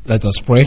Let us pray.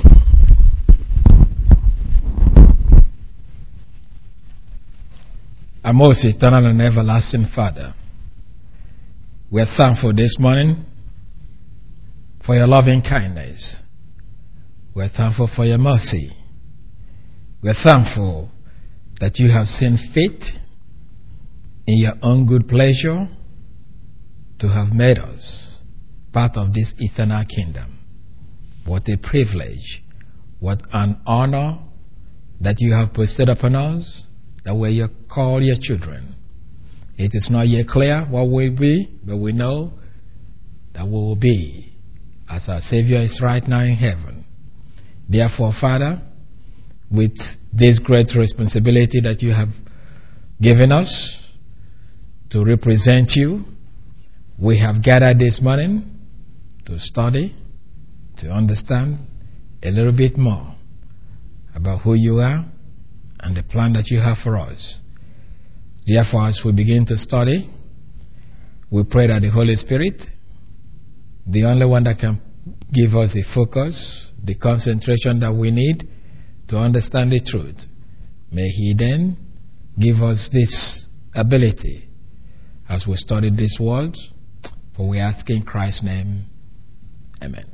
Our most eternal and everlasting Father, we are thankful this morning for your loving kindness. We are thankful for your mercy. We are thankful that you have seen fit in your own good pleasure to have made us part of this eternal kingdom. What a privilege, what an honor that you have bestowed upon us, that we are called your children. It is not yet clear what we'll be, but we know that we will be as our Savior is right now in heaven. Therefore, Father, with this great responsibility that you have given us to represent you, we have gathered this morning to study, to understand a little bit more about who you are and the plan that you have for us. Therefore, as we begin to study, we pray that the Holy Spirit, the only one that can give us the focus, the concentration that we need to understand the truth, may He then give us this ability as we study this word, for we ask in Christ's name. Amen.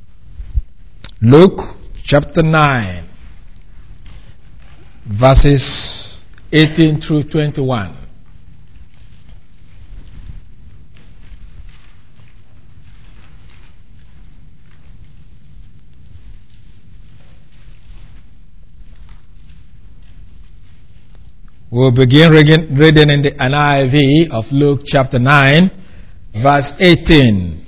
Luke chapter 9, verses 18 through 21. We'll begin reading in the NIV of Luke chapter 9, verse 18.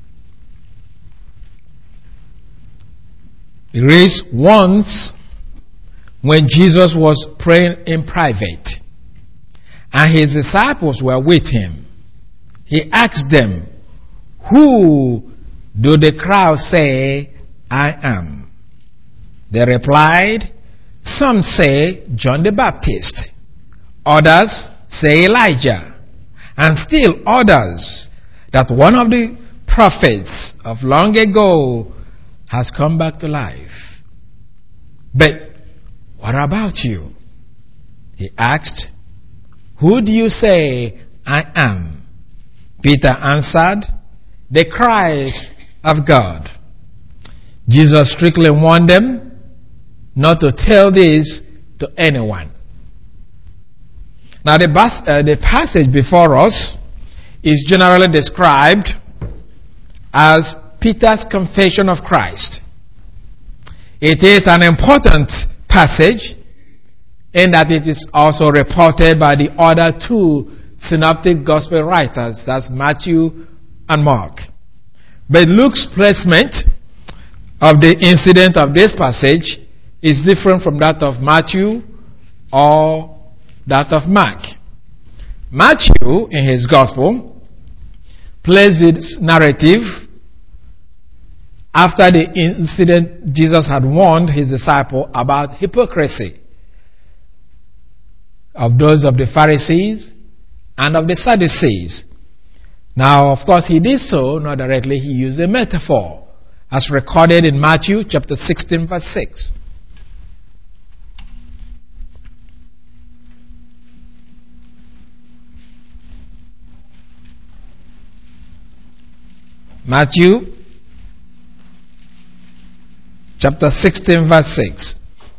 It reads, once when Jesus was praying in private and his disciples were with him, he asked them, who do the crowd say I am? They replied, some say John the Baptist, others say Elijah, and still others that one of the prophets of long ago has come back to life. But what about you? He asked, who do you say I am? Peter answered, the Christ of God. Jesus strictly warned them not to tell this to anyone. Now the passage before us is generally described as Peter's confession of Christ. It is an important passage in that it is also reported by the other two synoptic gospel writers, that's Matthew and Mark. But Luke's placement of the incident of this passage is different from that of Matthew or that of Mark. Matthew, in his gospel, placed this narrative after the incident Jesus had warned his disciple about hypocrisy of those of the Pharisees and of the Sadducees. Now, of course, he did so, not directly, he used a metaphor, as recorded in Matthew chapter 16, verse 6. Matthew chapter 16, verse 6.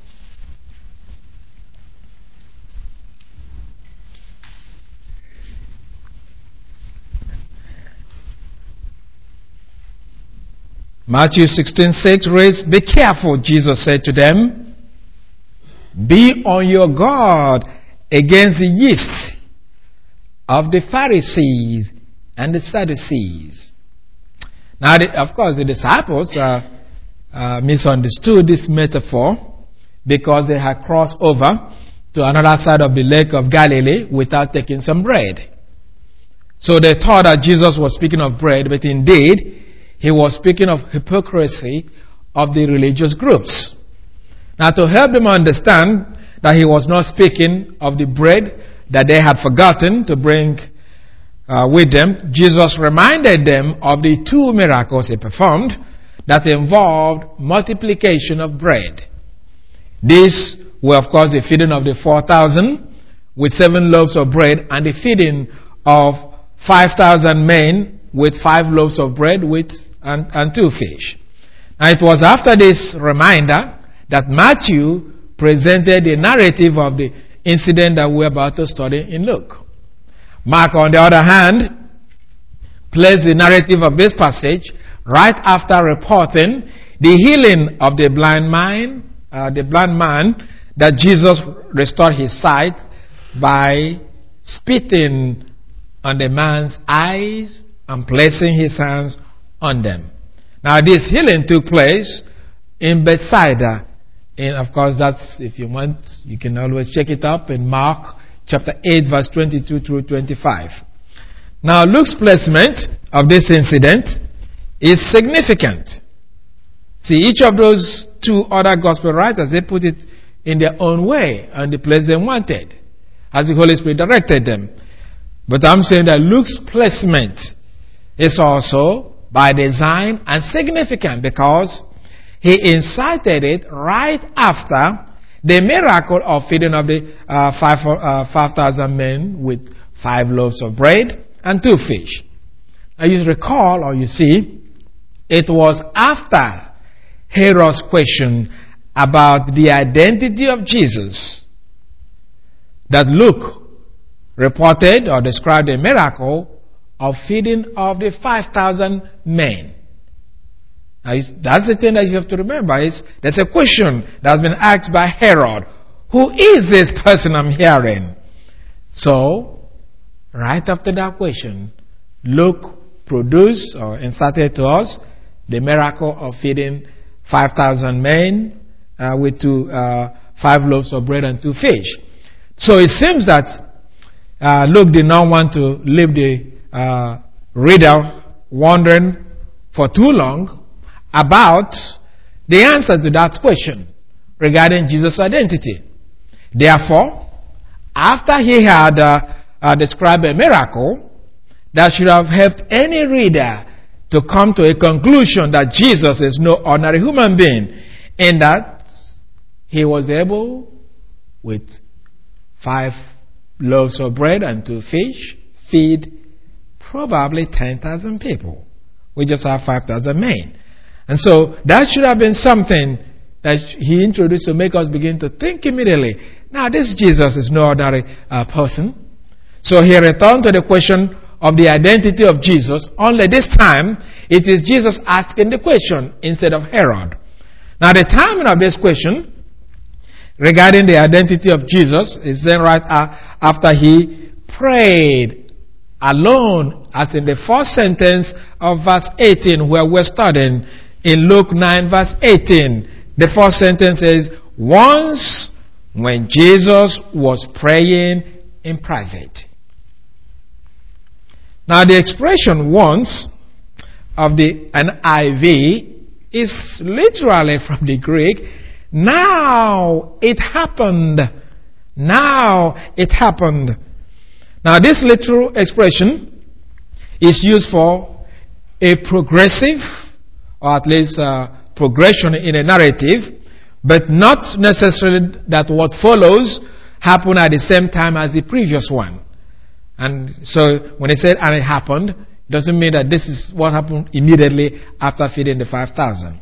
Matthew 16:6 reads, be careful, Jesus said to them. Be on your guard against the yeast of the Pharisees and the Sadducees. Now, of course, the disciples misunderstood this metaphor because they had crossed over to another side of the lake of Galilee without taking some bread. So they thought that Jesus was speaking of bread, but indeed, he was speaking of hypocrisy of the religious groups. Now, to help them understand that he was not speaking of the bread that they had forgotten to bring with them, Jesus reminded them of the two miracles he performed that involved multiplication of bread. These were, of course, the feeding of the 4,000 with 7 loaves of bread, and the feeding of 5,000 men with 5 loaves of bread and 2 fish. Now it was after this reminder that Matthew presented the narrative of the incident that we're about to study in Luke. Mark, on the other hand, placed the narrative of this passage right after reporting the healing of the blind man that Jesus restored his sight by spitting on the man's eyes and placing his hands on them. Now this healing took place in Bethsaida. And of course, that's, if you want, you can always check it up in Mark chapter 8 verse 22 through 25. Now Luke's placement of this incident is significant. See, each of those 2 other gospel writers, they put it in their own way and the place they wanted, as the Holy Spirit directed them. But I'm saying that Luke's placement is also by design and significant because he incited it right after the miracle of feeding of the 5,000 men with 5 loaves of bread and 2 fish. Now you recall, or you see, it was after Herod's question about the identity of Jesus that Luke reported or described a miracle of feeding of the 5,000 men. Now, that's the thing that you have to remember. There's a question that has been asked by Herod. Who is this person I'm hearing? So, right after that question, Luke produced or inserted to us the miracle of feeding 5,000 men with 5 loaves of bread and 2 fish. So it seems that Luke did not want to leave the reader wondering for too long about the answer to that question regarding Jesus' identity. Therefore, after he had described a miracle that should have helped any reader to come to a conclusion that Jesus is no ordinary human being, in that he was able, with 5 loaves of bread and 2 fish, feed probably 10,000 people. We just have 5,000 men. And so that should have been something that he introduced to make us begin to think immediately. Now this Jesus is no ordinary person. So he returned to the question of the identity of Jesus, only this time it is Jesus asking the question instead of Herod. Now the timing of this question regarding the identity of Jesus is then right after he prayed alone, as in the first sentence of verse 18 where we're studying in Luke 9 verse 18. The first sentence is, once when Jesus was praying in private. Now the expression once of the NIV is literally from the Greek, now it happened. Now it happened. Now this literal expression is used for a progressive, or at least progression in a narrative, but not necessarily that what follows happened at the same time as the previous one. And so when it said, and it happened, it doesn't mean that this is what happened immediately after feeding the 5,000.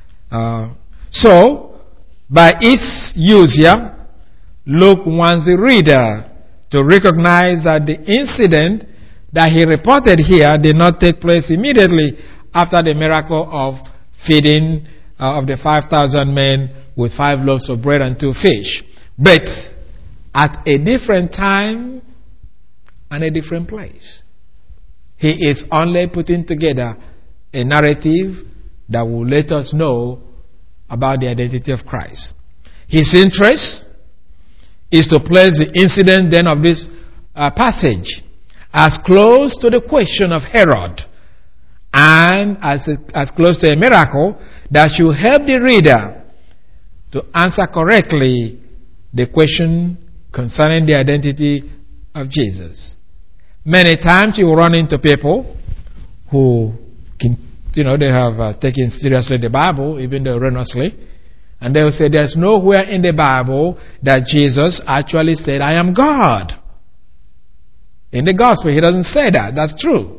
So, by its use here, Luke wants the reader to recognize that the incident that he reported here did not take place immediately after the miracle of feeding of the 5,000 men with 5 loaves of bread and 2 fish, but at a different time and a different place. He is only putting together a narrative that will let us know about the identity of Christ. His interest is to place the incident then of this passage as close to the question of Herod and as close to a miracle that should help the reader to answer correctly the question concerning the identity of Jesus. Many times you will run into people who can they have taken seriously the Bible, even erroneously. And they will say there's nowhere in the Bible that Jesus actually said, I am God. In the gospel, he doesn't say that. That's true.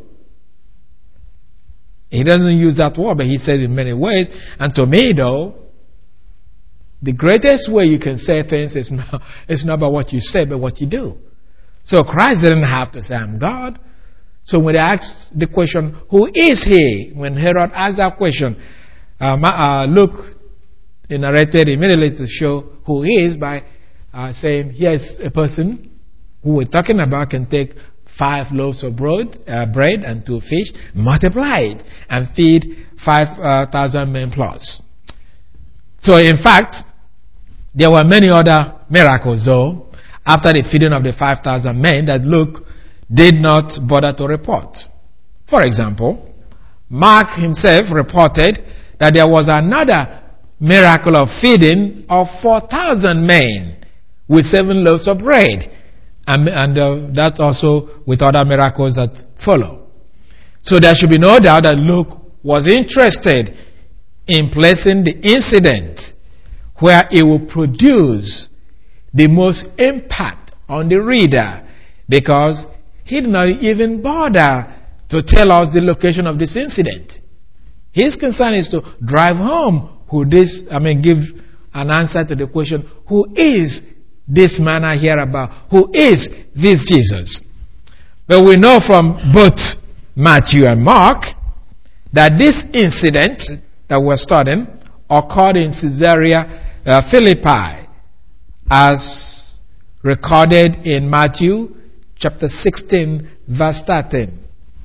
He doesn't use that word, but he says it in many ways. And to me, though, the greatest way you can say things is not about what you say, but what you do. So Christ didn't have to say, I'm God. So when they asked the question, who is he? When Herod asked that question, Luke narrated immediately to show who he is by saying, here's a person who we're talking about can take 5 loaves of bread and 2 fish, multiply it, and feed 5,000 men plus. So in fact, there were many other miracles, though, after the feeding of the 5,000 men that Luke did not bother to report. For example, Mark himself reported that there was another miracle of feeding of 4,000 men with 7 loaves of bread. And that also with other miracles that follow. So there should be no doubt that Luke was interested in placing the incident where it will produce the most impact on the reader, because he did not even bother to tell us the location of this incident. His concern is to drive home give an answer to the question, who is this man I hear about? Who is this Jesus? But we know from both Matthew and Mark that this incident that we're studying occurred in Caesarea Philippi, as recorded in Matthew chapter 16, verse 13.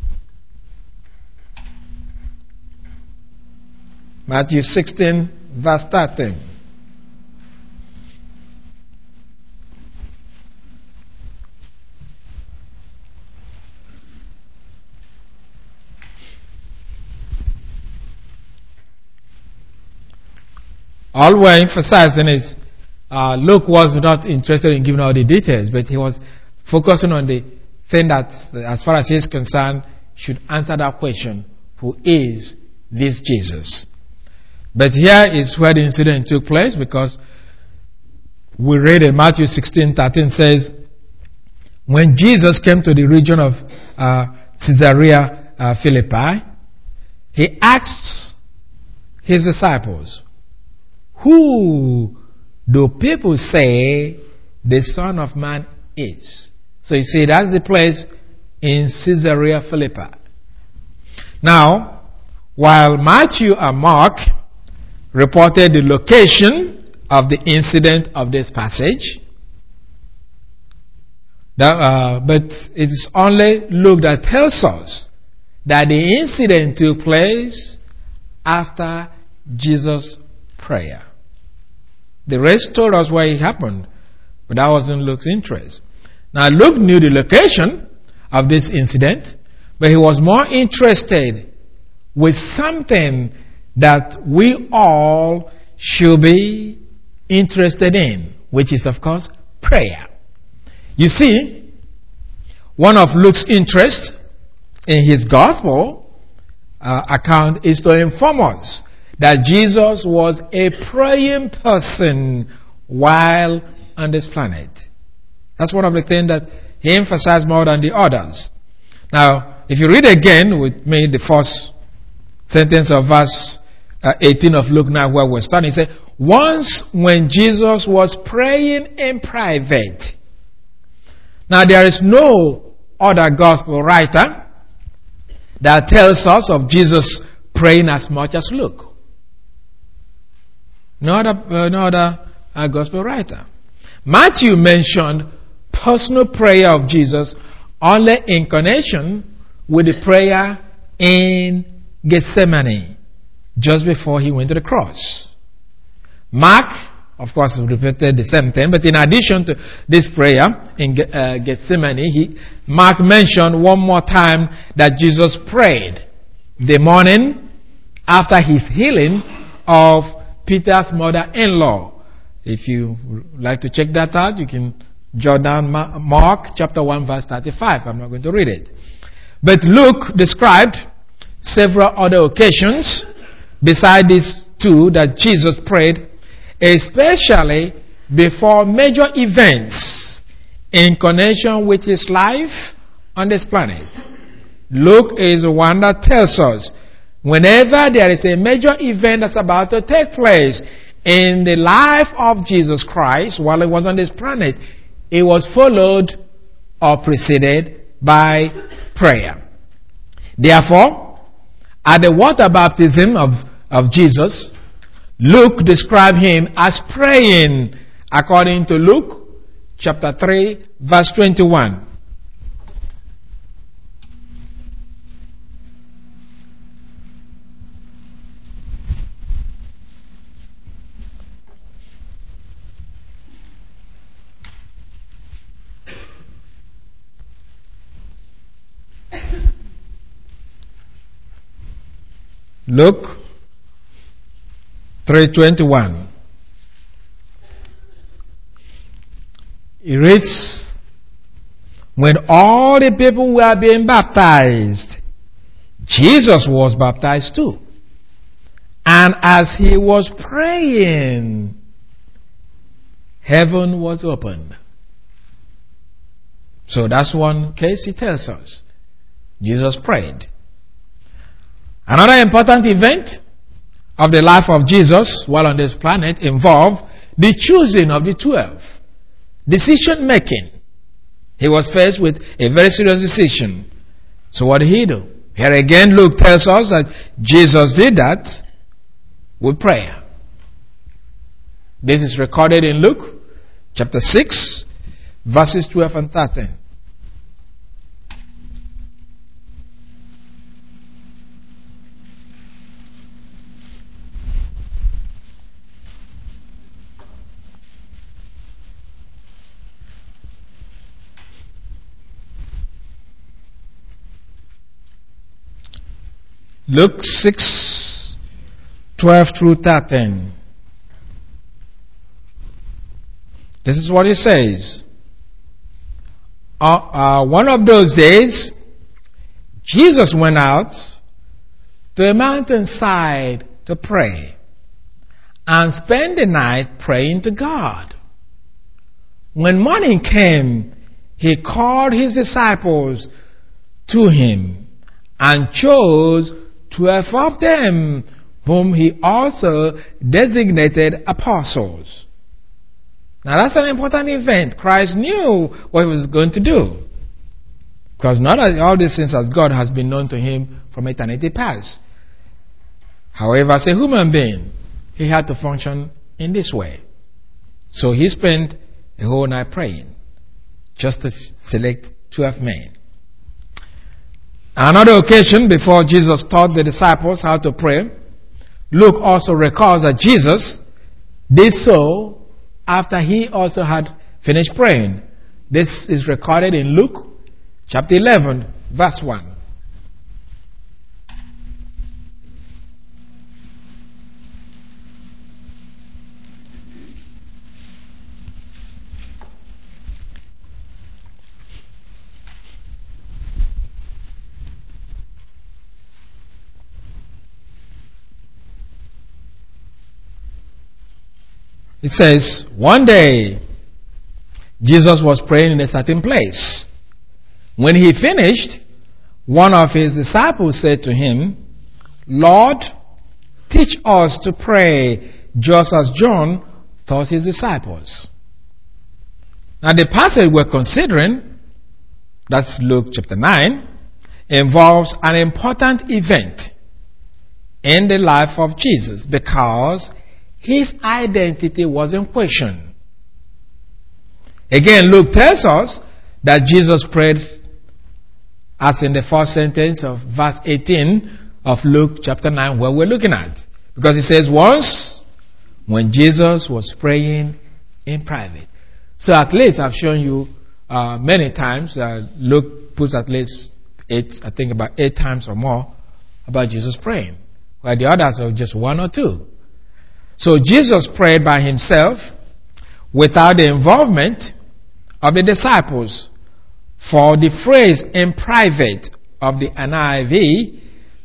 Matthew 16, verse 13. All we're emphasizing is Luke was not interested in giving all the details, but he was focusing on the thing that, as far as he is concerned, should answer that question, who is this Jesus? But here is where the incident took place, because we read in Matthew 16:13 says, when Jesus came to the region of Caesarea Philippi, he asked his disciples, who do people say the Son of Man is? So you see, that's the place in Caesarea Philippi. Now, while Matthew and Mark reported the location of the incident of this passage, but it is only Luke that tells us that the incident took place after Jesus' prayer. The rest told us where it happened, but that wasn't Luke's interest. Now, Luke knew the location of this incident, but he was more interested with something that we all should be interested in, which is, of course, prayer. You see, one of Luke's interests in his gospel account is to inform us that Jesus was a praying person while on this planet. That's one of the things that he emphasized more than the others. Now, if you read again with me the first sentence of verse 18 of Luke 9 where we're studying, it says, once when Jesus was praying in private. Now, there is no other gospel writer that tells us of Jesus praying as much as Luke. No other gospel writer. Matthew mentioned personal prayer of Jesus only in connection with the prayer in Gethsemane, just before he went to the cross. Mark, of course, repeated the same thing, but in addition to this prayer in Gethsemane, Mark mentioned one more time that Jesus prayed the morning after his healing of Peter's mother-in-law. If you like to check that out, you can jot down Mark chapter 1 verse 35. I'm not going to read it. But Luke described several other occasions beside these two that Jesus prayed, especially before major events in connection with his life on this planet. Luke is the one that tells us whenever there is a major event that's about to take place in the life of Jesus Christ while he was on this planet, it was followed or preceded by prayer. Therefore, at the water baptism of Jesus, Luke described him as praying according to Luke chapter 3 verse 21. Luke 3:21. It reads, when all the people were being baptized, Jesus was baptized too. And as he was praying, heaven was opened. So that's one case he tells us. Jesus prayed. Another important event of the life of Jesus while on this planet involved the choosing of the 12. Decision making. He was faced with a very serious decision. So what did he do? Here again, Luke tells us that Jesus did that with prayer. This is recorded in Luke chapter 6, verses 12 and 13. Luke 6, 12 through 13. This is what he says. One of those days, Jesus went out to a mountainside to pray and spent the night praying to God. When morning came, he called his disciples to him and chose 12 of them, whom he also designated apostles. Now that's an important event. Christ knew what he was going to do, because not all these things as God has been known to him from eternity past. However, as a human being, he had to function in this way. So he spent a whole night praying just to select 12 men. Another occasion before Jesus taught the disciples how to pray, Luke also records that Jesus did so after he also had finished praying. This is recorded in Luke chapter 11, verse 1. It says, one day, Jesus was praying in a certain place. When he finished, one of his disciples said to him, Lord, teach us to pray just as John taught his disciples. Now the passage we're considering, that's Luke chapter 9, involves an important event in the life of Jesus because his identity was in question. Again, Luke tells us that Jesus prayed as in the first sentence of verse 18 of Luke chapter 9 where we're looking at. Because it says once when Jesus was praying in private. So at least I've shown you many times, Luke puts at least about 8 times or more about Jesus praying. While the others are just 1 or 2. So Jesus prayed by himself without the involvement of the disciples. For the phrase in private of the NIV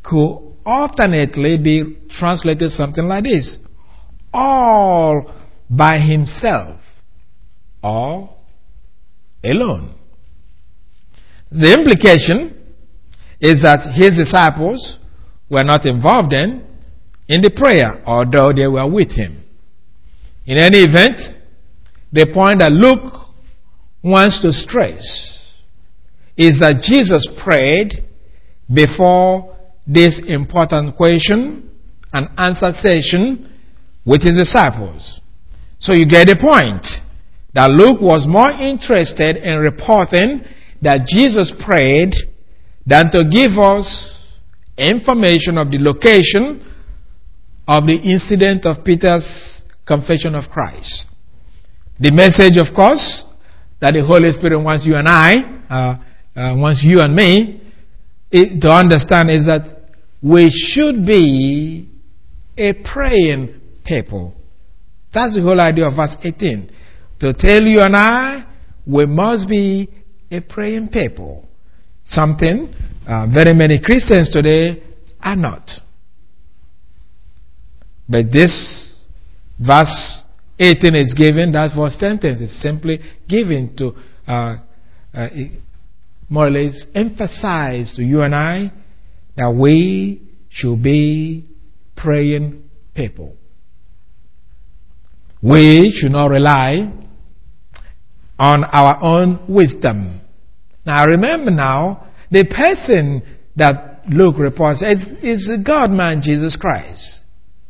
could alternately be translated something like this: all by himself or alone. The implication is that his disciples were not involved in the prayer, although they were with him. In any event, the point that Luke wants to stress is that Jesus prayed before this important question and answer session with his disciples. So you get the point that Luke was more interested in reporting that Jesus prayed than to give us information of the location of the incident of Peter's confession of Christ. The message, of course, that the Holy Spirit wants you and wants you and me to understand is that we should be a praying people. That's the whole idea of verse 18. To tell you and I, we must be a praying people. Something very many Christians today are not. But this verse 18 is given, that first sentence is simply given to more or less emphasize to you and I that we should be praying people. We should not rely on our own wisdom. Now remember the person that Luke reports is the God-man Jesus Christ.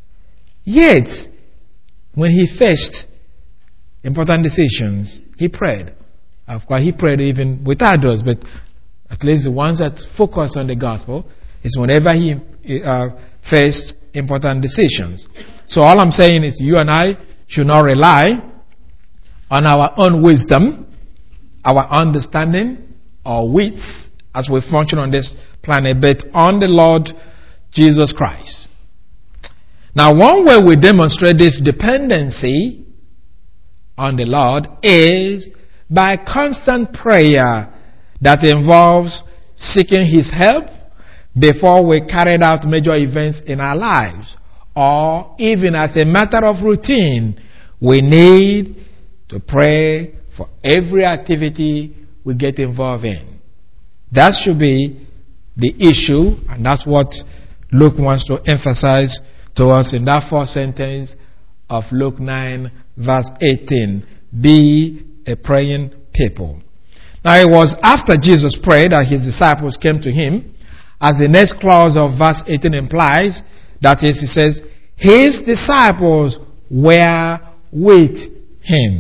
Yet, when he faced important decisions, he prayed. Of course, he prayed even with others, but at least the ones that focus on the gospel is whenever he faced important decisions. So all I'm saying is you and I should not rely on our own wisdom, our understanding, or wits as we function on this planet, but on the Lord Jesus Christ. Now, one way we demonstrate this dependency on the Lord is by constant prayer that involves seeking His help before we carry out major events in our lives. Or even as a matter of routine, we need to pray for every activity we get involved in. That should be the issue, and that's what Luke wants to emphasize to us in that first sentence of Luke 9 verse 18. Be a praying people. Now it was after Jesus prayed that his disciples came to him, as the next clause of verse 18 implies. That is, he says, his disciples were with him.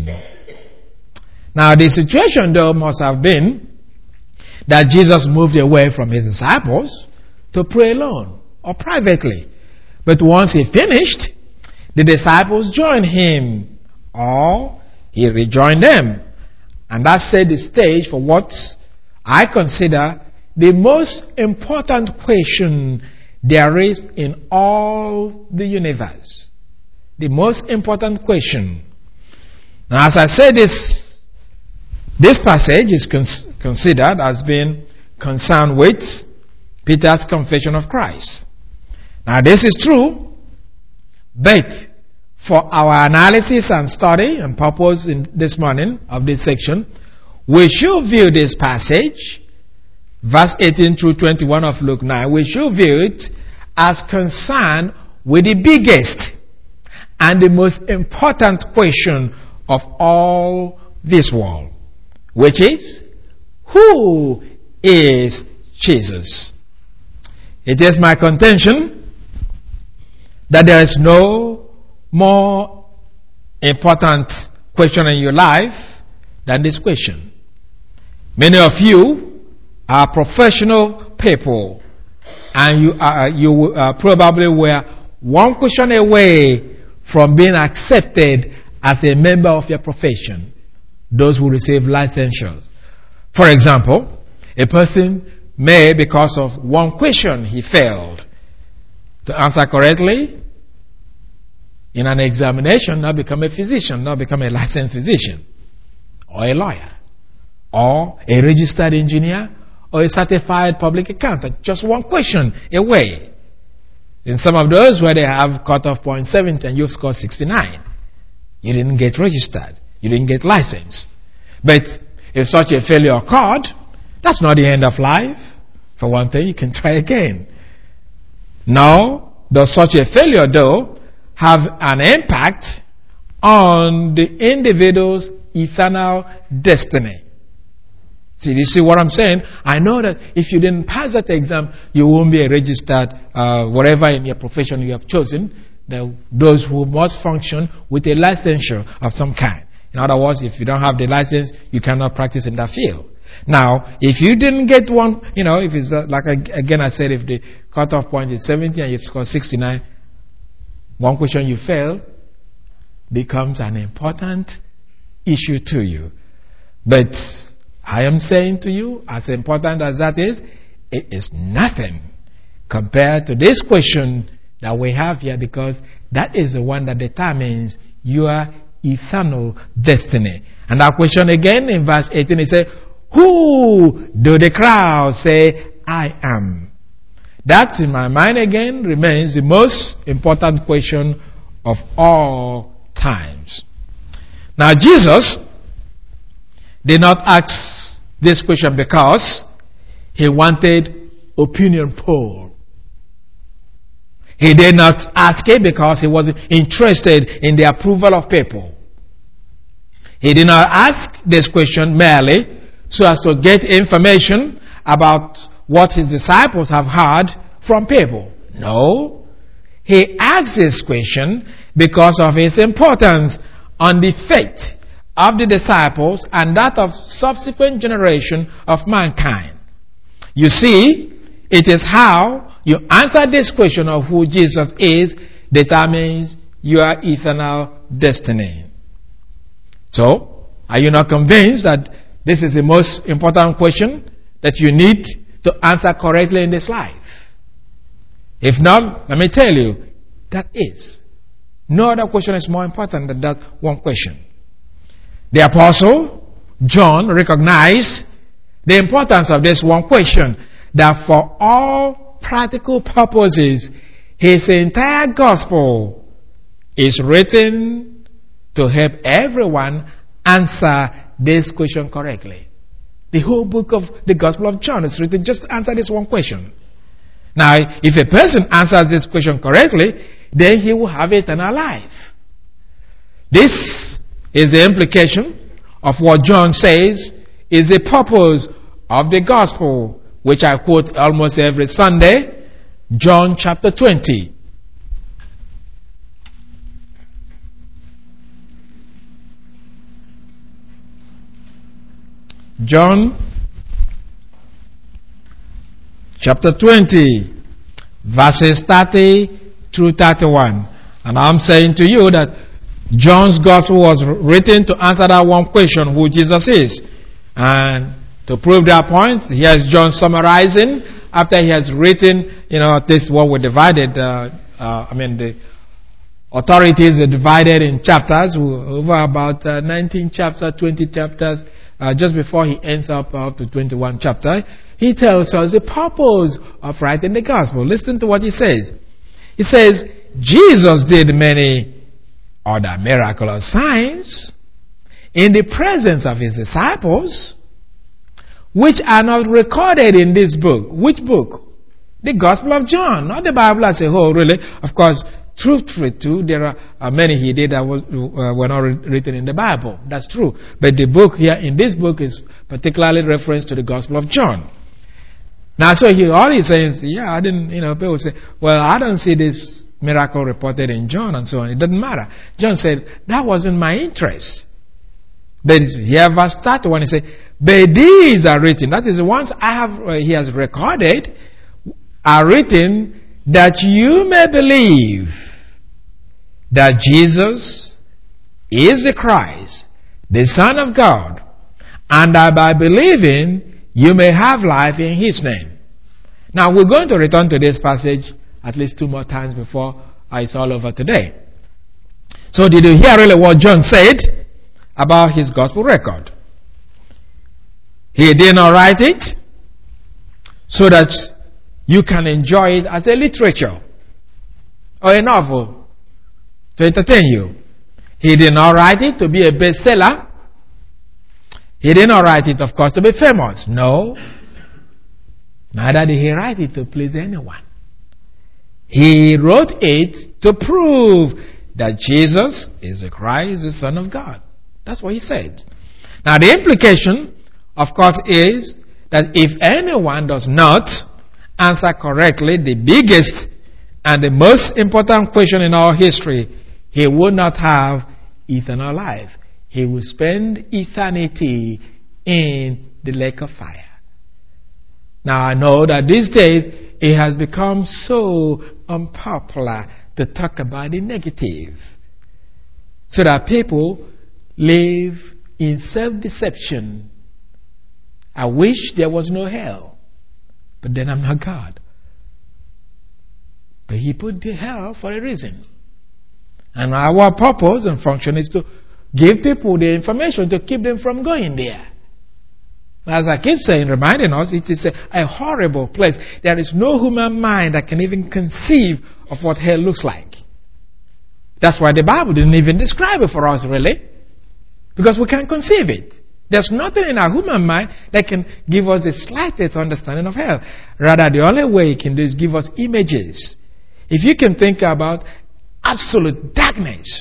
Now the situation though must have been that Jesus moved away from his disciples to pray alone or privately. But once he finished, the disciples joined him, or he rejoined them. And that set the stage for what I consider the most important question there is in all the universe. The most important question. Now, as I said, this passage is considered as being concerned with Peter's confession of Christ. Now, this is true, but for our analysis and study and purpose in this morning of this section, we should view this passage, verse 18 through 21 of Luke 9, we should view it as concerned with the biggest and the most important question of all this world, which is, who is Jesus? It is my contention that there is no more important question in your life than this question. Many of you are professional people, and you probably were one question away from being accepted as a member of your profession. Those who receive licensures. For example, a person may, because of one question he failed to answer correctly in an examination, now become a physician, now become a licensed physician, or a lawyer, or a registered engineer, or a certified public accountant. Just one question away. In some of those where they have cutoff point 70 and you've scored 69, you didn't get registered. You didn't get licensed. But if such a failure occurred, that's not the end of life. For one thing, you can try again. Now, does such a failure, though, have an impact on the individual's eternal destiny? See, you see what I'm saying? I know that if you didn't pass that exam, you won't be a registered, whatever in your profession you have chosen. Those who must function with a licensure of some kind. In other words, if you don't have the license, you cannot practice in that field. Now, if you didn't get one, if it's like, again I said, if the cutoff point is 70 and you score 69, one question you fail becomes an important issue to you. But I am saying to you, as important as that is, it is nothing compared to this question that we have here, because that is the one that determines your eternal destiny. And that question again in verse 18, it says, who do the crowd say I am? That in my mind again remains the most important question of all times. Now Jesus did not ask this question because he wanted opinion poll. He did not ask it because he was interested in the approval of people. He did not ask this question merely so as to get information about what his disciples have heard from people. No. He asked this question because of its importance on the faith of the disciples and that of subsequent generation of mankind. You see, it is how you answer this question of who Jesus is determines your eternal destiny. So, are you not convinced that this is the most important question that you need to answer correctly in this life? If not, let me tell you, that is. No other question is more important than that one question. The Apostle John recognized the importance of this one question, that for all practical purposes, his entire gospel is written to help everyone answer this question correctly. The whole book of the Gospel of John is written just to answer this one question. Now, if a person answers this question correctly, then he will have eternal life. This is the implication of what John says is the purpose of the gospel, which I quote almost every Sunday, John chapter 20. John chapter 20, verses 30 through 31. And I'm saying to you that John's gospel was written to answer that one question, who Jesus is. And to prove that point, here's John summarizing after he has written, at least what we divided, the authorities are divided in chapters, over about 19 chapters, 20 chapters, just before he ends up to 21 chapter. He tells us the purpose of writing the gospel. Listen to what he says. He says, Jesus did many other miraculous signs in the presence of his disciples, which are not recorded in this book. Which book? The Gospel of John, not the Bible as a whole, really. Of course, truthfully too, there are many he did that were not written in the Bible. That's true. But the book here, in this book, is particularly reference to the Gospel of John. Now, so all he's saying is, I didn't, people say, well, I don't see this miracle reported in John and so on. It doesn't matter. John said, that wasn't my interest. But here verse 31, he said, but these are written, that is the ones he has recorded, are written that you may believe that Jesus is the Christ, the Son of God, and that by believing you may have life in his name. Now we're going to return to this passage at least 2 more times before it's all over today. So did you hear really what John said about his gospel record? He did not write it so that you can enjoy it as a literature or a novel to entertain you. He did not write it to be a bestseller. He did not write it, of course, to be famous. No. Neither did he write it to please anyone. He wrote it to prove that Jesus is the Christ, the Son of God. That's what he said. Now the implication, of course, is that if anyone does not answer correctly the biggest and the most important question in our history, he will not have eternal life. He will spend eternity in the lake of fire. Now I know that these days it has become so unpopular to talk about the negative, so that people live in self-deception. I wish there was no hell, but then I'm not God. But he put the hell for a reason. And our purpose and function is to give people the information to keep them from going there. As I keep saying, reminding us, it is a horrible place. There is no human mind that can even conceive of what hell looks like. That's why the Bible didn't even describe it for us, really. Because we can't conceive it. There's nothing in our human mind that can give us the slightest understanding of hell. Rather, the only way it can do is give us images. If you can think about absolute darkness,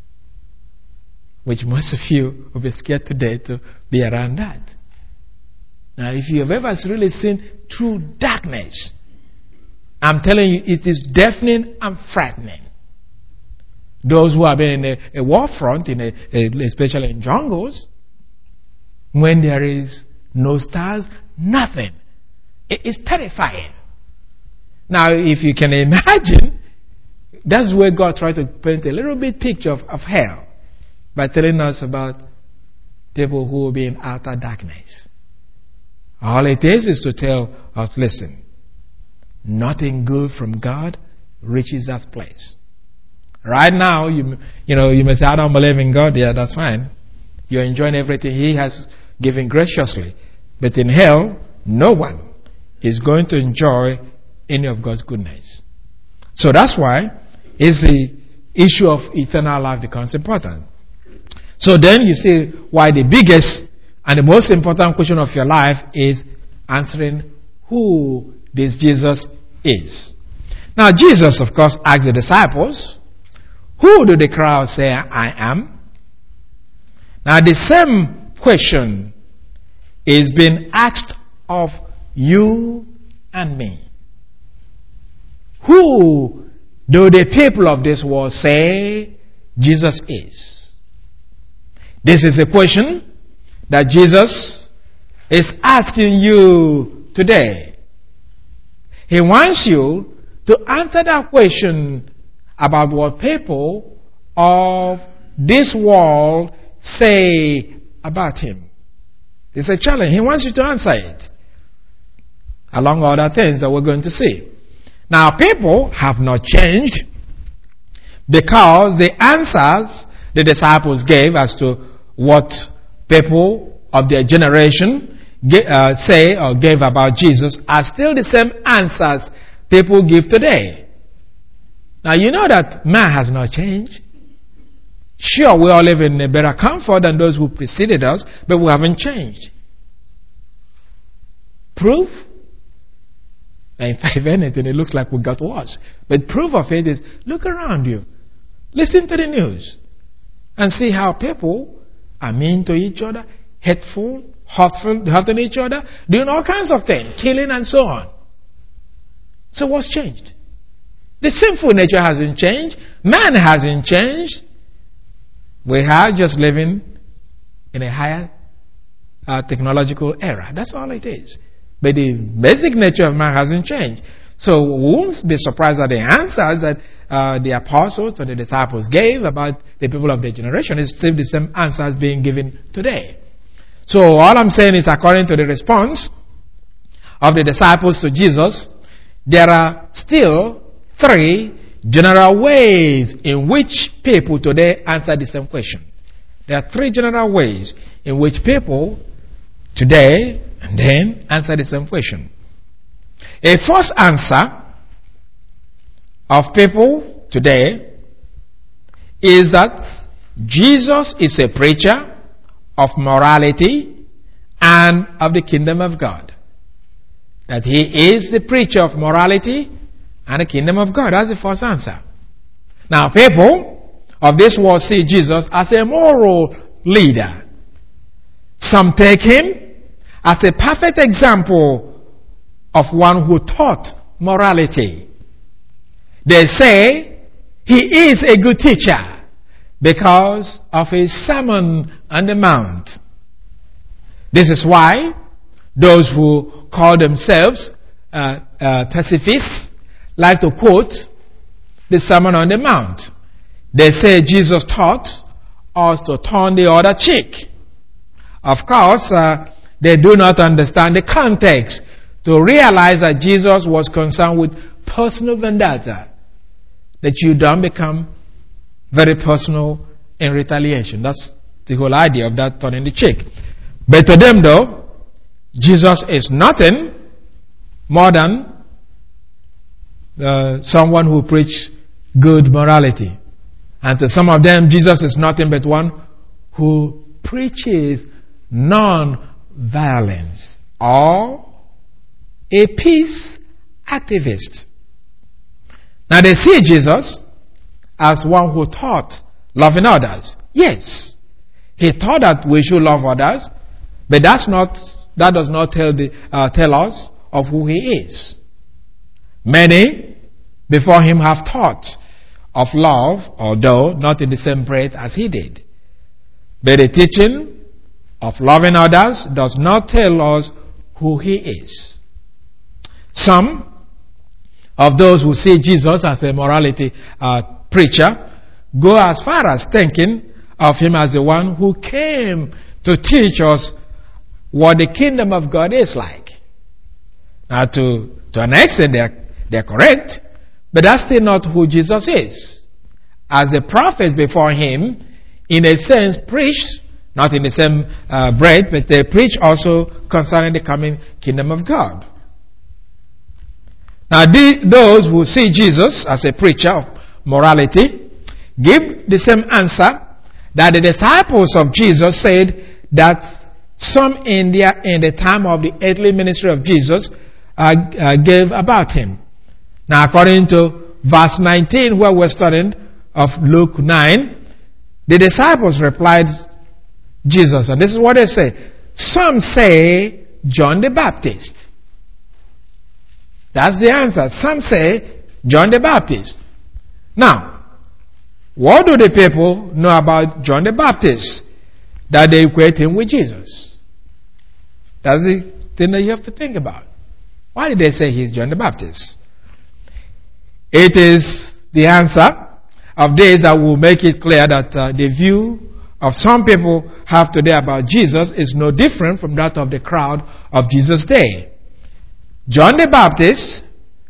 which most of you will be scared today to be around that. Now, if you have ever really seen true darkness, I'm telling you, it is deafening and frightening. Those who have been in a war front, especially in jungles, when there is no stars, nothing, it is terrifying. Now, if you can imagine, that's where God tried to paint a little bit picture of hell by telling us about people who will be in outer darkness. All it is to tell us, listen, nothing good from God reaches that place. Right now, you may say, I don't believe in God. Yeah, that's fine. You're enjoying everything He has given graciously. But in hell, no one is going to enjoy any of God's goodness. So that's why is the issue of eternal life becomes important. So then you see why the biggest and the most important question of your life is answering who this Jesus is. Now Jesus, of course, asked the disciples, who do the crowd say I am? Now the same question is being asked of you and me. Who do the people of this world say Jesus is? This is a question that Jesus is asking you today. He wants you to answer that question about what people of this world say about Him. It's a challenge. He wants you to answer it, along with other things that we're going to see. Now, people have not changed because the answers the disciples gave as to what people of their generation say or gave about Jesus are still the same answers people give today. Now, you know that man has not changed. Sure, we all live in a better comfort than those who preceded us, but we haven't changed. Proof? In fact, if anything, it looks like we got worse. But proof of it is, look around you. Listen to the news. And see how people are mean to each other, hateful, hurting each other, doing all kinds of things, killing and so on. So what's changed? The sinful nature hasn't changed. Man hasn't changed. We are just living in a higher technological era. That's all it is. But the basic nature of man hasn't changed. So we won't be surprised at the answers that the apostles or the disciples gave about the people of their generation. It's still the same answers being given today. So all I'm saying is, according to the response of the disciples to Jesus, there are still 3 general ways in which people today answer the same question. There are 3 general ways in which people today and then answer the same question. A first answer of people today is that Jesus is a preacher of morality and of the kingdom of God. That he is the preacher of morality and the kingdom of God. That's the first answer. Now, people of this world see Jesus as a moral leader. Some take him as a perfect example of one who taught morality. They say he is a good teacher because of his Sermon on the Mount. This is why those who call themselves pacifists like to quote the Sermon on the Mount. They say Jesus taught us to turn the other cheek. Of course, they do not understand the context to realize that Jesus was concerned with personal vendetta, that you don't become very personal in retaliation. That's the whole idea of that turning the cheek. But to them, though, Jesus is nothing more than someone who preaches good morality. And to some of them, Jesus is nothing but one who preaches non-violence or a peace activist. Now they see Jesus as one who taught loving others. Yes, he taught that we should love others, but that does not tell us of who he is. Many before him have taught of love, although not in the same breath as he did. But the teaching of loving others does not tell us who he is. Some of those who see Jesus as a morality preacher go as far as thinking of him as the one who came to teach us what the kingdom of God is like. Now, to an extent, they're correct, but that's still not who Jesus is. As the prophets before him, in a sense, preached, not in the same breath, but they preach also concerning the coming kingdom of God. Now, those who see Jesus as a preacher of morality give the same answer that the disciples of Jesus said that some in the time of the earthly ministry of Jesus gave about him. Now, according to verse 19, where we're studying of Luke 9, the disciples replied Jesus, and this is what they say. Some say John the Baptist. That's the answer. Some say John the Baptist. Now, what do the people know about John the Baptist that they equate him with Jesus? That's the thing that you have to think about. Why did they say he's John the Baptist? It is the answer of this that will make it clear that the view of some people have today about Jesus is no different from that of the crowd of Jesus' day. John the Baptist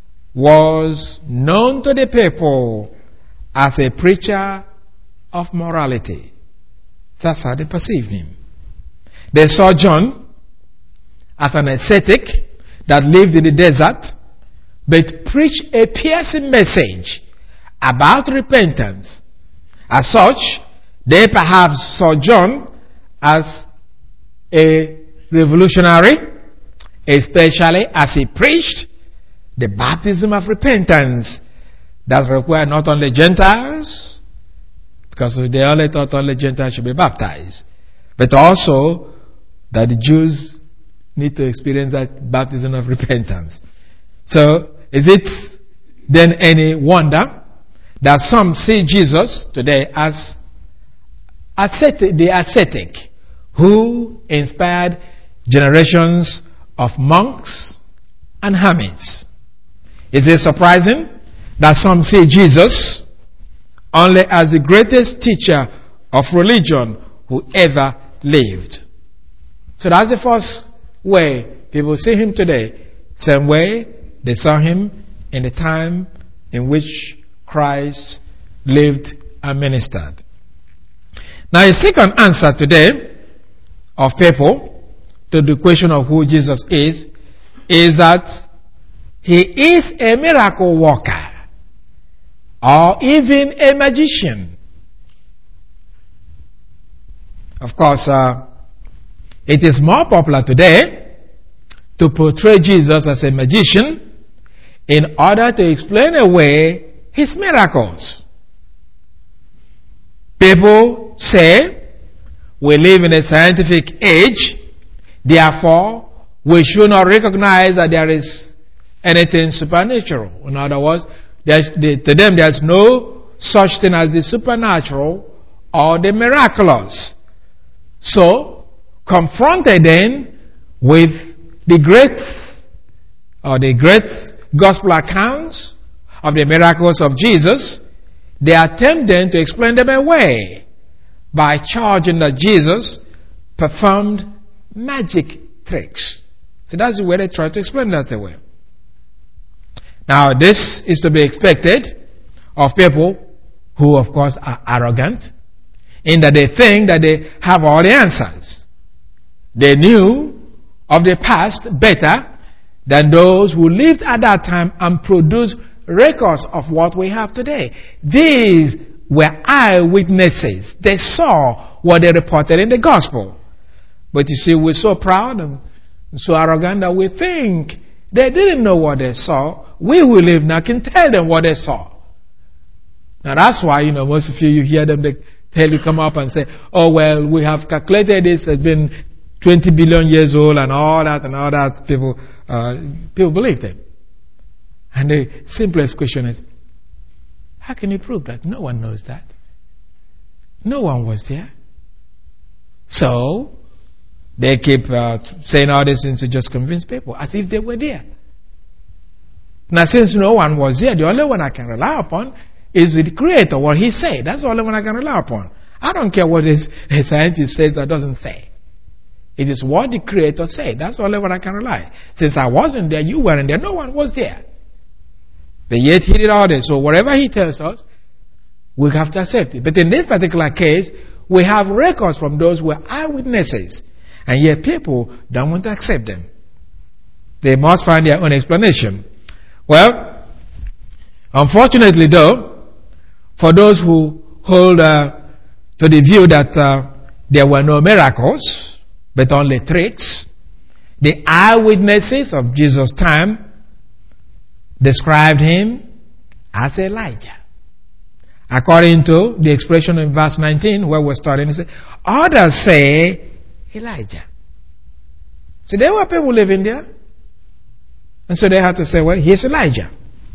was known to the people as a preacher of morality. That's how they perceived him. They saw John as an ascetic that lived in the desert, but preached a piercing message about repentance. As such, they perhaps saw John as a revolutionary, especially as he preached the baptism of repentance that required not only Gentiles, because they only thought only Gentiles should be baptized, but also that the Jews need to experience that baptism of repentance. So, is it then any wonder that some see Jesus today as the ascetic who inspired generations of monks and hermits? Is it surprising that some see Jesus only as the greatest teacher of religion who ever lived? So that's the first way people see him today. Same way they saw him in the time in which Christ lived and ministered. Now, a second answer today of people to the question of who Jesus is that He is a miracle worker or even a magician. Of course, it is more popular today to portray Jesus as a magician in order to explain away his miracles. People say we live in a scientific age, therefore we should not recognize that there is anything supernatural. In other words, to them there's no such thing as the supernatural or the miraculous. So, confronted then with the great gospel accounts of the miracles of Jesus, they attempt then to explain them away by charging that Jesus performed magic tricks. So that's the way they try to explain that away. Now, this is to be expected of people who, of course, are arrogant, in that they think that they have all the answers. They knew of the past better than those who lived at that time and produced records of what we have today. These were eyewitnesses. They saw what they reported in the gospel. But you see, we're so proud and so arrogant that we think they didn't know what they saw. We who live now can tell them what they saw. Now that's why, most of you hear them, they tell you, come up and say, oh well, we have calculated this has been 20 billion years old and all that. People believe them. And the simplest question is, how can you prove that? No one knows that. No one was there. So, they keep saying all these things to just convince people, as if they were there. Now, since no one was there, the only one I can rely upon is the Creator, what He said. That's the only one I can rely upon. I don't care what a scientist says or doesn't say. It is what the Creator said. That's the only one I can rely. Since I wasn't there, you weren't there, no one was there. But yet He did all this. So whatever He tells us, we have to accept it. But in this particular case, we have records from those who were eyewitnesses. And yet people don't want to accept them. They must find their own explanation. Well, unfortunately though, for those who hold to the view that there were no miracles, but only tricks, the eyewitnesses of Jesus' time described Him as Elijah. According to the expression in verse 19 where we're starting, it says, others say Elijah. So there were people living there. And so they had to say, well, here's Elijah.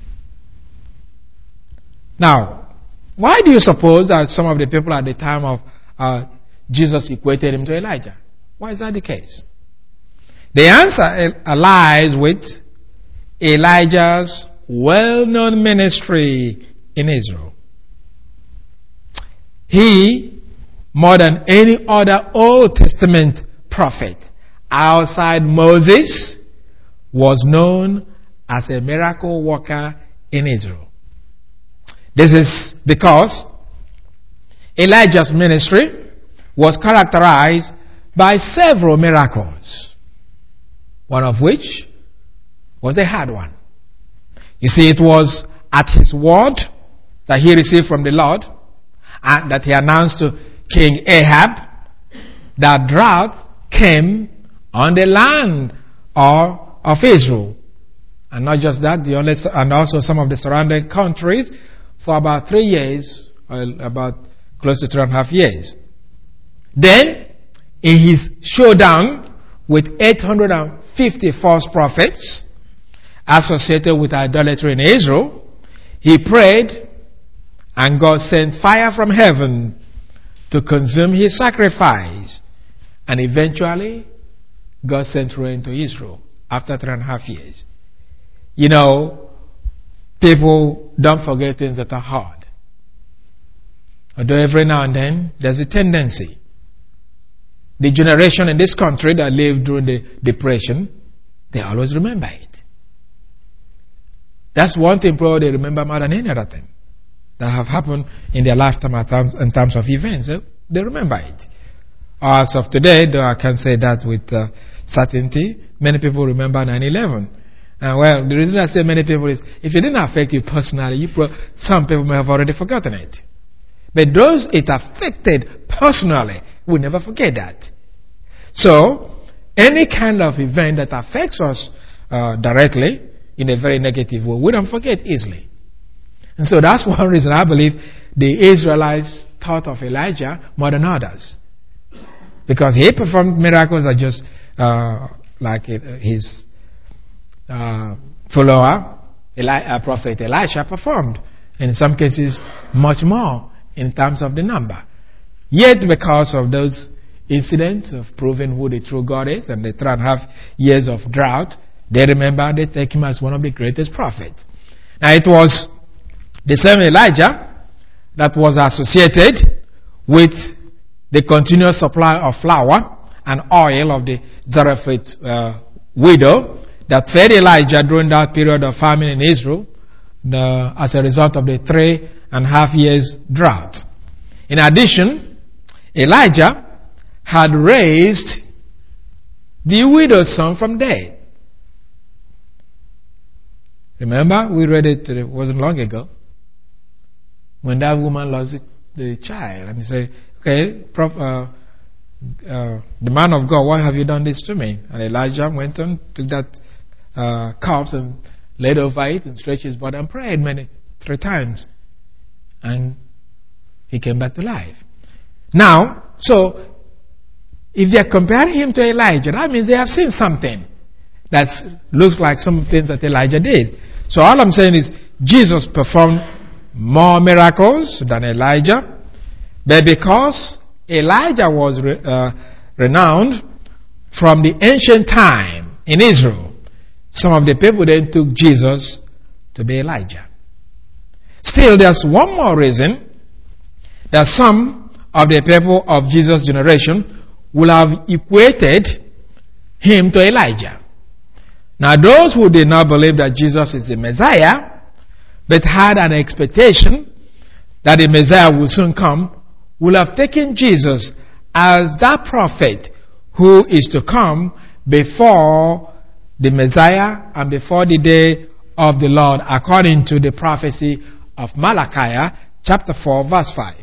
Now, why do you suppose that some of the people at the time of Jesus equated Him to Elijah? Why is that the case? The answer lies with Elijah's well-known ministry in Israel. He, more than any other Old Testament prophet outside Moses, was known as a miracle worker in Israel. This is because Elijah's ministry was characterized by several miracles, one of which was a hard one. You see, it was at his word that he received from the Lord, and that he announced to King Ahab that drought came on the land of Israel. And not just that, and also some of the surrounding countries for about 3 years, or about close to 3.5 years. Then, in his showdown with 850 false prophets associated with idolatry in Israel, he prayed and God sent fire from heaven to consume his sacrifice. And eventually, God sent rain to Israel after 3.5 years. You know, people don't forget things that are hard. Although every now and then, there's a tendency. The generation in this country that lived during the Depression, they always remember it. That's one thing probably they remember more than any other thing that have happened in their lifetime in terms of events. They remember it. As of today, though I can say that with certainty, many people remember 9/11. Well, the reason I say many people is, if it didn't affect you personally, some people may have already forgotten it. But those it affected personally will never forget that. So, any kind of event that affects us directly in a very negative way, we don't forget easily. And so that's one reason I believe the Israelites thought of Elijah more than others. Because he performed miracles that just like his follower, Prophet Elisha, performed. In some cases, much more in terms of the number. Yet, because of those incidents of proving who the true God is and the 3.5 years of drought, they take him as one of the greatest prophets. Now, it was the same Elijah that was associated with the continuous supply of flour and oil of the Zarephath widow that fed Elijah during that period of famine in Israel as a result of the 3.5 years drought. In addition, Elijah had raised the widow's son from dead. Remember, we read it wasn't long ago, when that woman lost the child. And he said, okay, the man of God, why have you done this to me? And Elijah went on, took that corpse and laid over it and stretched his body and prayed 3 times. And he came back to life. Now, so, if they are comparing him to Elijah, that means they have seen something that looks like some things that Elijah did. So all I'm saying is, Jesus performed more miracles than Elijah, but because Elijah was renowned from the ancient time in Israel, some of the people then took Jesus to be Elijah. Still, there's one more reason that some of the people of Jesus' generation will have equated him to Elijah. Now, those who did not believe that Jesus is the Messiah, but had an expectation that the Messiah will soon come, will have taken Jesus as that prophet who is to come before the Messiah and before the day of the Lord, according to the prophecy of Malachi, chapter 4, verse 5.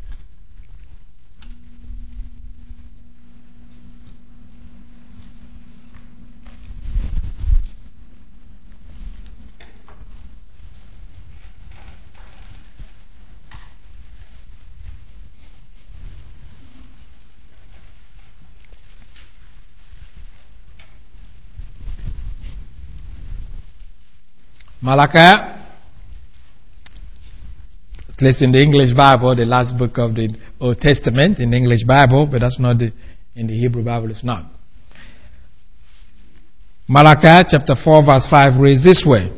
Malachi, at least in the English Bible, the last book of the Old Testament in the English Bible, but that's not in the Hebrew Bible, it's not. Malachi chapter 4 verse 5 reads this way.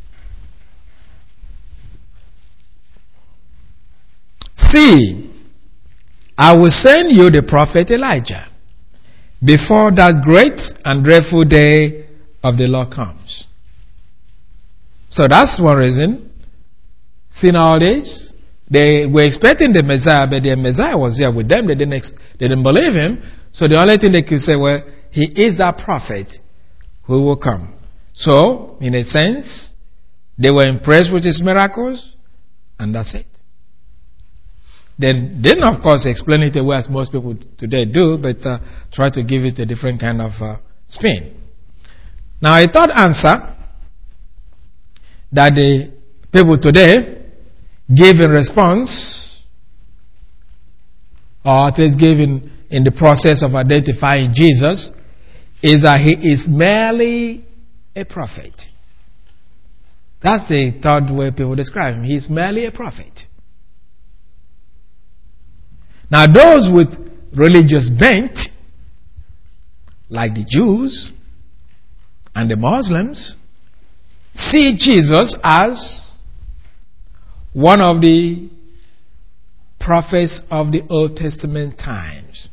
See, I will send you the prophet Elijah before that great and dreadful day of the Lord comes. So that's one reason. See, nowadays, they were expecting the Messiah, but the Messiah was here with them. They didn't believe him. So the only thing they could say, well, he is a prophet who will come. So, in a sense, they were impressed with his miracles, and that's it. They didn't, of course, explain it away as most people today do, but try to give it a different kind of spin. Now, a third answer that the people today give in response, or at least give in the process of identifying Jesus, is that he is merely a prophet. That's the third way people describe him. He is merely a prophet. Now, those with religious bent, like the Jews and the Muslims, see Jesus as one of the prophets of the Old Testament times.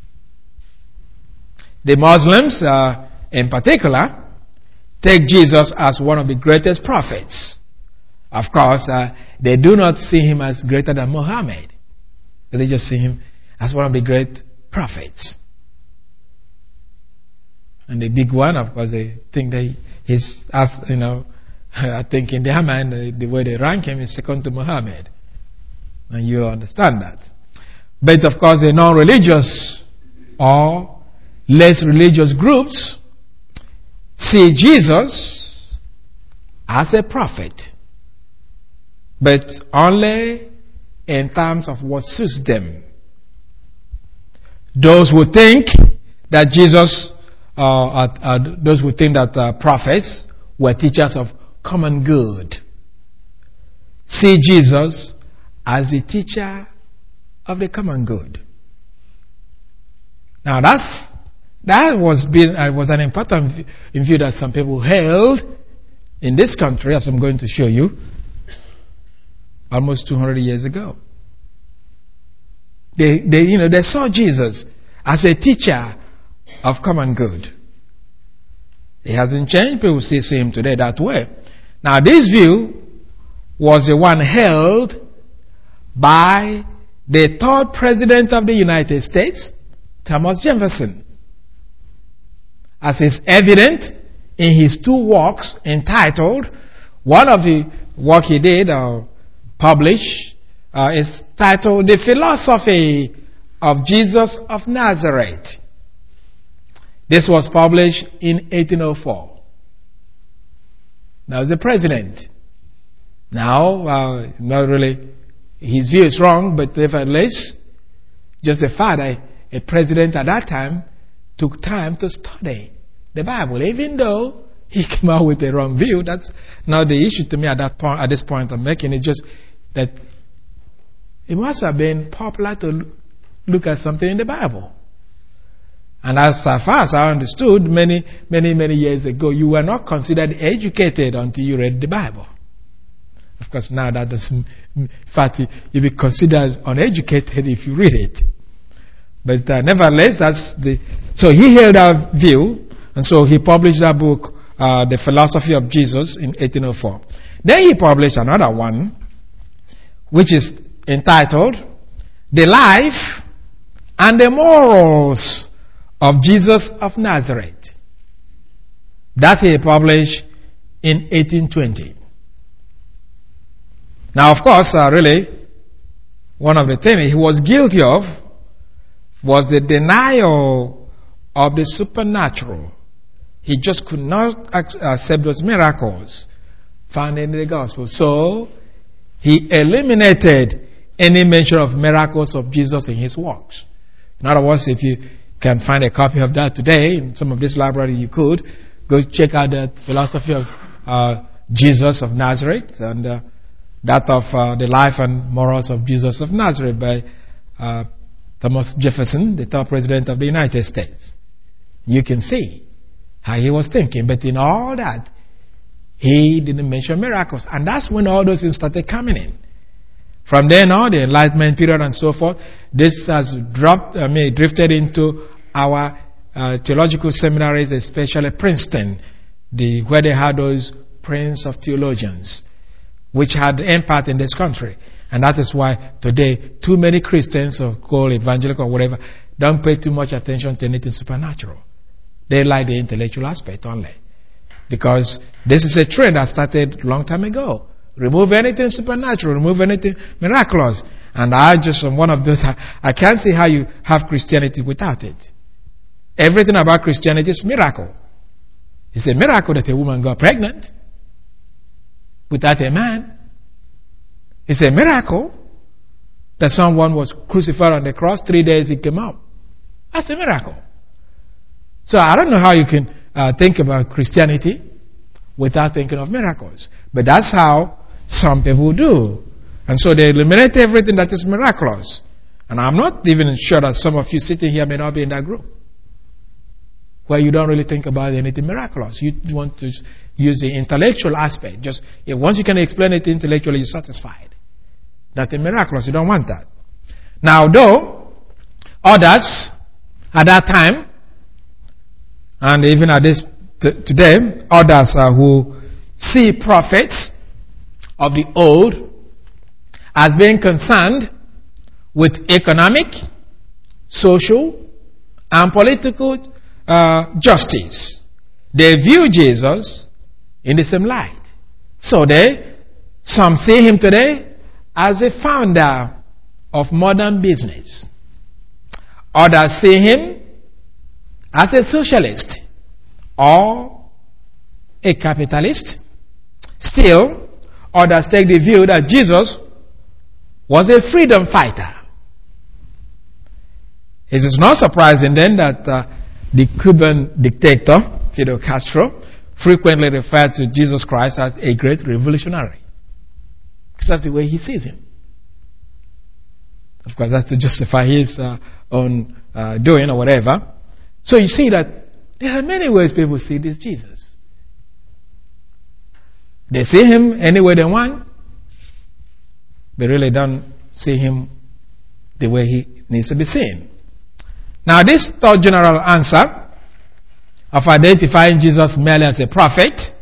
The Muslims, in particular, take Jesus as one of the greatest prophets. Of course, they do not see him as greater than Muhammad. They just see him as one of the great prophets. And the big one, of course, they think that he's, as you know, I think in their mind, the way they rank him is second to Muhammad. And you understand that. But of course, the non-religious or less religious groups see Jesus as a prophet, but only in terms of what suits them. Those who think that those who think that prophets were teachers of common good see Jesus as a teacher of the common good. Now that was an important view that some people held in this country, as I'm going to show you, almost 200 years ago. They saw Jesus as a teacher of common good. It hasn't changed. People still see him today that way. Now, this view was the one held by the third president of the United States, Thomas Jefferson, as is evident in his two works entitled, one of the work he did published is titled The Philosophy of Jesus of Nazareth. This was published in 1804. Now, as the president. Now, not really, his view is wrong, but nevertheless, just the fact that a president at that time took time to study the Bible, even though he came out with a wrong view. That's not the issue to me at that point. At this point, I'm making it just that it must have been popular to look at something in the Bible. And as far as I understood, many years ago, you were not considered educated until you read the Bible. Of course, now that doesn't, in fact, you'll be considered uneducated if you read it. But nevertheless, so he held that view, and so he published that book, The Philosophy of Jesus, in 1804. Then he published another one, which is entitled, The Life and the Morals of Jesus of Nazareth. That he published in 1820. Now, of course, really, one of the things he was guilty of was the denial of the supernatural. He just could not accept those miracles found in the gospel. So, he eliminated any mention of miracles of Jesus in his works. In other words, if you can find a copy of that today in some of this library, you could go check out the Philosophy of Jesus of Nazareth and that of The Life and Morals of Jesus of Nazareth by Thomas Jefferson, the third president of the United States. You can see how he was thinking, but in all that, he didn't mention miracles. And that's when all those things started coming in. From then on, the Enlightenment period and so forth, this has drifted into our theological seminaries, especially Princeton, where they had those prince of theologians, which had impact in this country. And that is why today, too many Christians, or called evangelical or whatever, don't pay too much attention to anything supernatural. They like the intellectual aspect only. Because this is a trend that started a long time ago. Remove anything supernatural, remove anything miraculous. And I just am one of those, I can't see how you have Christianity without it. Everything about Christianity is miracle. It's a miracle that a woman got pregnant without a man. It's a miracle that someone was crucified on the cross, 3 days he came out. That's a miracle. So I don't know how you can think about Christianity without thinking of miracles. But that's how some people do. And so they eliminate everything that is miraculous. And I'm not even sure that some of you sitting here may not be in that group, where you don't really think about anything miraculous. You want to use the intellectual aspect. Just once you can explain it intellectually, you're satisfied. Nothing miraculous. You don't want that. Now, though, others at that time, and even at this today, others who see prophets of the old as being concerned with economic, social, and political justice. They view Jesus in the same light. So some see him today as a founder of modern business. Others see him as a socialist or a capitalist. Still, others take the view that Jesus was a freedom fighter. It is not surprising then that the Cuban dictator, Fidel Castro, frequently referred to Jesus Christ as a great revolutionary. Because that's the way he sees him. Of course, that's to justify his own doing or whatever. So you see that there are many ways people see this Jesus. They see him any way they want. They really don't see him the way he needs to be seen. Now, this third general answer of identifying Jesus merely as a prophet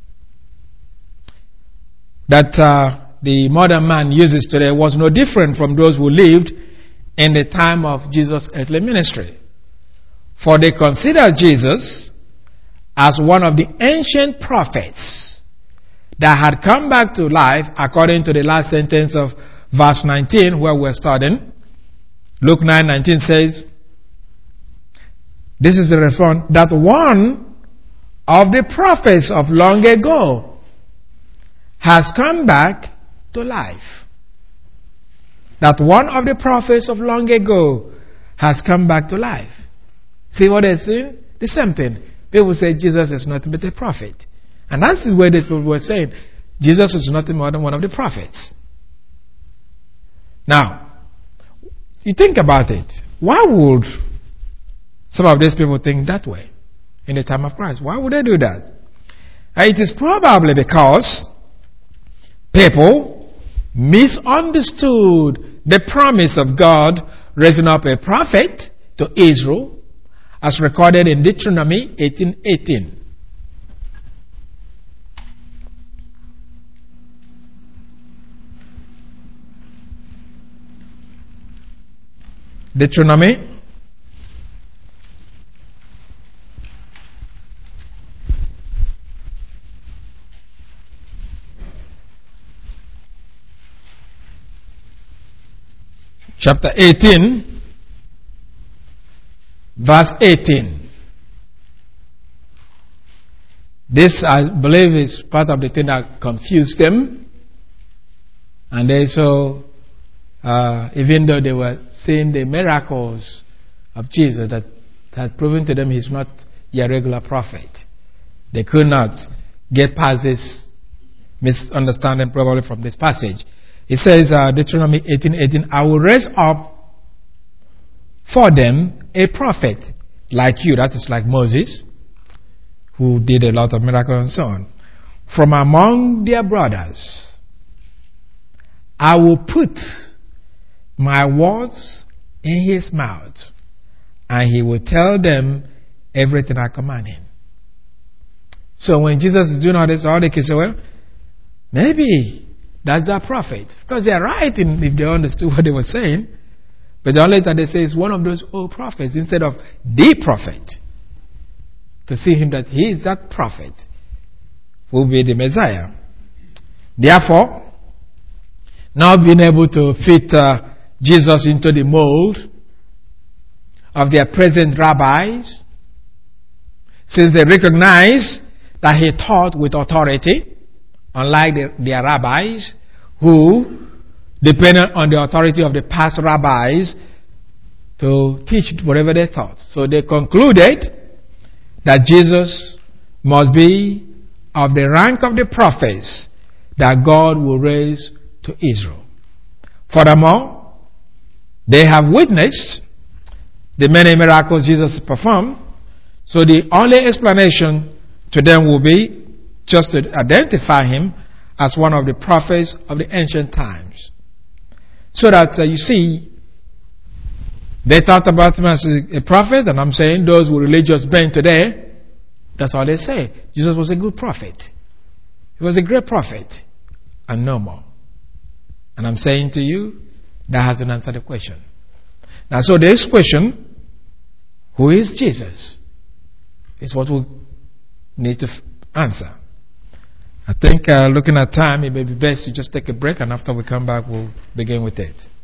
that the modern man uses today was no different from those who lived in the time of Jesus' earthly ministry. For they considered Jesus as one of the ancient prophets that had come back to life according to the last sentence of verse 19 where we're studying. Luke 9:19 says, this is the response, that one of the prophets of long ago has come back to life. That one of the prophets of long ago has come back to life. See what they're saying? The same thing. People say Jesus is nothing but a prophet. And that's the way these people were saying. Jesus is nothing more than one of the prophets. Now, you think about it. Why would some of these people think that way in the time of Christ? Why would they do that? It is probably because people misunderstood the promise of God raising up a prophet to Israel as recorded in Deuteronomy 18:18. Deuteronomy chapter 18, verse 18. This, I believe, is part of the thing that confused them. And they so, even though they were seeing the miracles of Jesus that had proven to them he's not a regular prophet, they could not get past this misunderstanding probably from this passage. It says, Deuteronomy 18:18, I will raise up for them a prophet like you, that is like Moses, who did a lot of miracles and so on. From among their brothers, I will put my words in his mouth, and he will tell them everything I command him. So when Jesus is doing all this, all they can say, well, maybe that's our prophet. Because they are right if they understood what they were saying. But the only thing they say is one of those old prophets instead of the prophet. To see him that he is that prophet who will be the Messiah. Therefore, now being able to fit Jesus into the mold of their present rabbis, since they recognize that he taught with authority, unlike their rabbis who depended on the authority of the past rabbis to teach whatever they thought. So they concluded that Jesus must be of the rank of the prophets that God will raise to Israel. Furthermore, they have witnessed the many miracles Jesus performed, so the only explanation to them will be just to identify him as one of the prophets of the ancient times. So that you see, they talked about him as a prophet, and I'm saying those with religious bent today, that's all they say. Jesus was a good prophet. He was a great prophet, and no more. And I'm saying to you, that hasn't answered the question. Now, so this question, who is Jesus? It's what we need to answer. I think looking at time, it may be best to just take a break, and after we come back, we'll begin with it.